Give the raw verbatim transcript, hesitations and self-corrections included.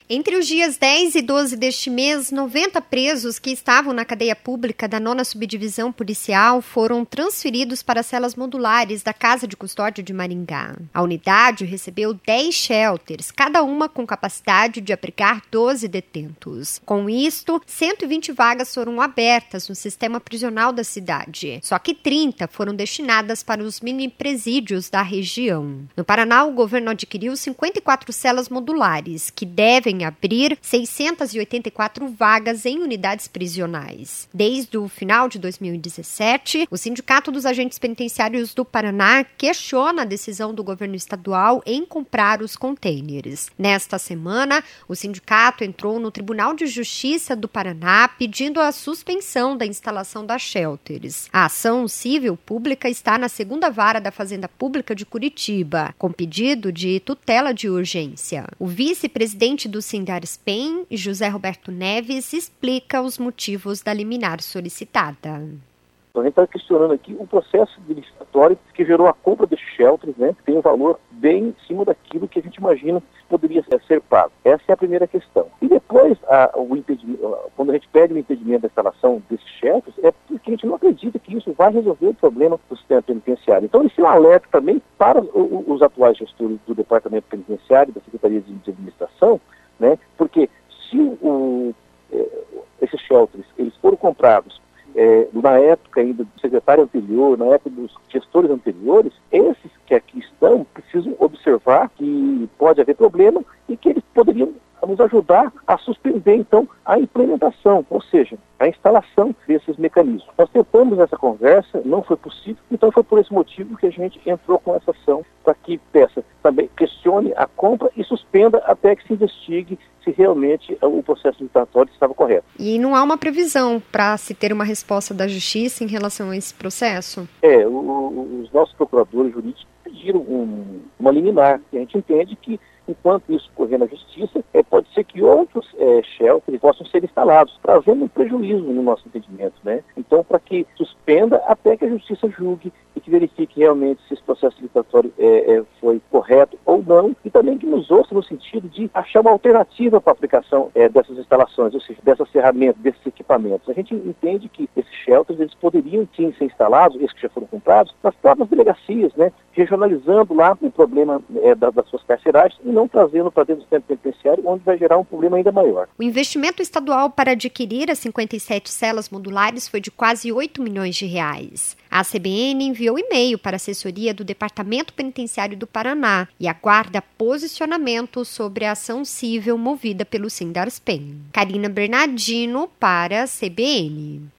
Entre os dias dez e doze deste mês, noventa presos que estavam na cadeia pública da nona Subdivisão Policial foram transferidos para celas modulares da Casa de Custódia de Maringá. A unidade recebeu dez shelters, cada uma com capacidade de abrigar doze detentos. Com isto, cento e vinte vagas foram abertas no sistema prisional da cidade. Só que trinta foram destinadas para os mini-presídios da região. No Paraná, o governo adquiriu cinquenta e quatro celas modulares, que devem abrir seiscentas e oitenta e quatro vagas em unidades prisionais. Desde o final de dois mil e dezessete, o Sindicato dos Agentes Penitenciários do Paraná questiona a decisão do governo estadual em comprar os contêineres. Nesta semana, o sindicato entrou no Tribunal de Justiça do Paraná pedindo a suspensão da instalação das shelters. A ação civil pública está na segunda vara da Fazenda Pública de Curitiba, com pedido de tutela de urgência. O vice-presidente do Sindarspen, José Roberto Neves, explica os motivos da liminar solicitada. A gente está questionando aqui o processo licitatório que gerou a compra desses shelters, né? Tem um valor bem em cima daquilo que a gente imagina que poderia ser pago. Essa é a primeira questão. E depois, a, o impedimento, quando a gente pede o impedimento da instalação desses shelters, é porque a gente não acredita que isso vai resolver o problema do sistema penitenciário. Então, esse é um alerta também para os, os atuais gestores do Departamento Penitenciário, da Secretaria de, de Administração, né? Porque se o, esses shelters eles foram comprados É, na época ainda do secretário anterior, na época dos gestores anteriores, esses que aqui estão precisam observar que pode haver problema e que eles poderiam nos ajudar a suspender, então, a implementação, ou seja, a instalação desses mecanismos. Nós tentamos essa conversa, não foi possível, então foi por esse motivo que a gente entrou com essa ação para que peça também questione a compra e suspenda até que se investigue se realmente o processo licitatório estava correto. E não há uma previsão para se ter uma resposta da Justiça em relação a esse processo? É, o, os nossos procuradores jurídicos pediram um, uma liminar, e a gente entende que enquanto isso correr na Justiça, é, pode ser que outros é, shelters possam ser instalados, trazendo um prejuízo no nosso entendimento, né? Então, para que suspenda até que a Justiça julgue e que verifique realmente se esse processo licitatório é, é, foi correto ou não, e também que nos ouça no sentido de achar uma alternativa para a aplicação é, dessas instalações, ou seja, dessas ferramentas, desses equipamentos. A gente entende que esses shelters eles poderiam sim ser instalados, esses que já foram comprados, nas próprias delegacias, né? Regionalizando lá o problema é, das, das suas carceragens e não trazendo para dentro do sistema penitenciário, onde vai gerar um problema ainda maior. O investimento estadual para adquirir as cinquenta e sete celas modulares foi de quase oito milhões de reais. A C B N enviou e-mail para a assessoria do Departamento Penitenciário do Paraná e aguarda posicionamento sobre a ação civil movida pelo Sindarspen. Karina Bernardino para a C B N.